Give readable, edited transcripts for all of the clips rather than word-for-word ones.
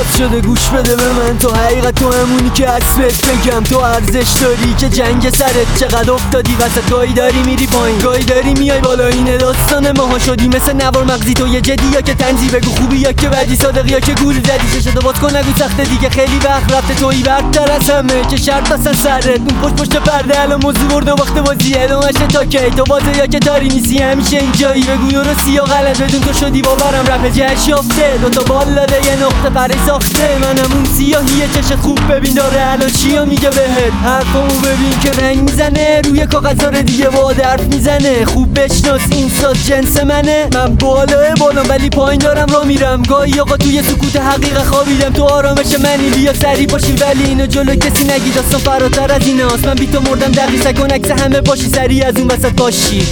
باز شده گوش بده به من، تو حقیقت تو همونی که اسمت بگم. تو ارزش داری که جنگ سرت چقدر افتادی وسط، گاهی داری میری پایین گاهی داری میای بالا. اینه داستان ماها شدی مثل نوار مغزی، تو یه جدی یا که تنزی، بگو خوبی یا که بدی، صادقی یا که گول زدی. چشتو باز کن نگو سخته دیگه، خیلی وقت رفته تویی برتر از همه که شرط بسن سرت. اون پشت پرده الان موضوع برده وقت بازی ادامهش تا کی؟ تو بازه یا که تاری نیستی همیشه اینجایی، بگو درستی یا غلط بدون تو شدی باورم. رپ جهش یافته دوتا بال داده یه نقطه پره ساخته، منم اون سیاهیه چشت خوب ببین داره الان چیا میگه بهت. حرفامو ببین که رنگ میزنه روی کاغذار دیگه با حرف میزنه. خوب بشناس این ساز جنس منه، من بالام ولی پایین دارم را میرم. گاهی آقا توی سکوت حقیقت خوابیدم، تو آرامش منی بیا سری باشی ولی اینو جلو کسی نگی، داستان فراتر از ایناست. من بی تو مردم دقیقه کن عکس همه باشی سری از اون وسط باشی.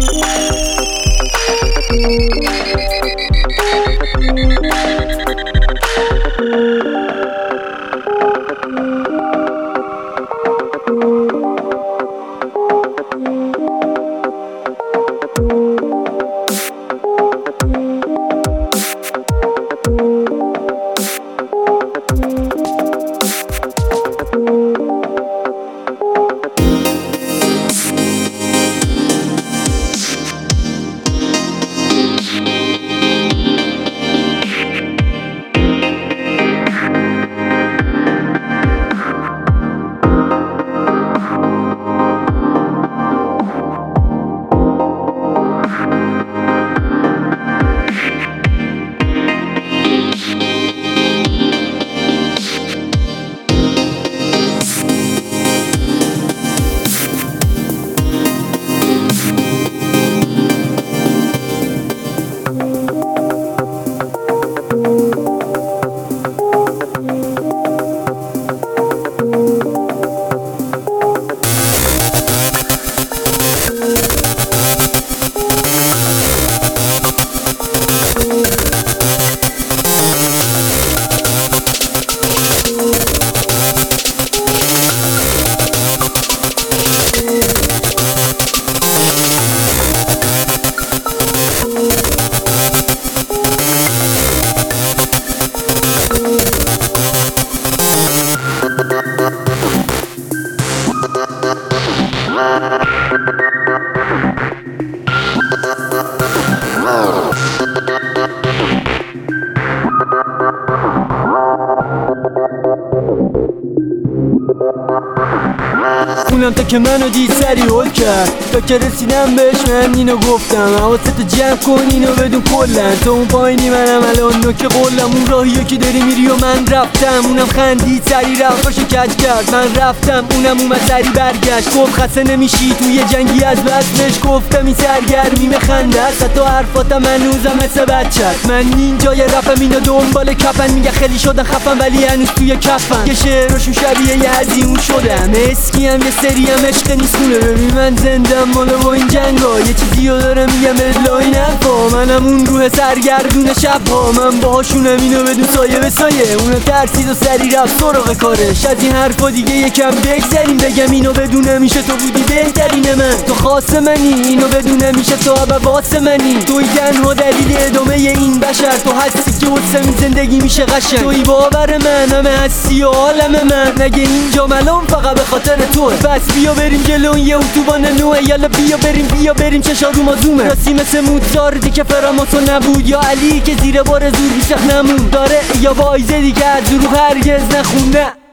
اونم تا که منو دید سری هول کرد، تا که رسیدم بهش من اینو گفتم. حواستو جمع کن اینو بدون کلن، تو اون پایینی منم الان نوک قلم. اون راهیو که داری میری و من رفتم، اونم خندید سری رفت باشو کج کرد. من رفتم اونم اومد سری برگشت، گفت خسته نمیشی توی جنگی از بسمش. گفتم این سرگرمیم خنده است، حتی حرفاتم هنوزم مثل بچه‌ست. من اینجای رپم اینا دنبال کپن، میگه خیلی شده خفن ولی هنوز توی کفن. یه شعرشون شبیه یه هزیون شدم، اسکیم یه سری هم عشق نیست خونه. ببین من زندم مالا با این جنگا، یه چیزی رو دارم میگم ادلا این حرفا. منم اون روح سرگردون شبها، من باهاشونم اینو بدون سایه به سایه. اونم ترسید و سری رفت سراغ کارش، از این حرفا دیگه یکم بگذریم. بگم اینو بدونه میشه تو بودی بهترین من، تو خاص منی. اینو بدونه میشه تو عباس منی، توی تنها دلیل ادامه این بشر. تو هستی که واسه زندگی میشه قشنگ، توی باور من همه هستی و عالم من. نگه اینجا ملام فقط به خاطر تو، بس بیا بریم جلو یه اتوبان نوه. یالا بیا بریم چشا رو ما زومه. راستی مثل موزاردی که فراماسو نبود، یا علی که زیر بار زور بیشتر نمون داره، یا وایزه دیگه از رو هرگز نخونه.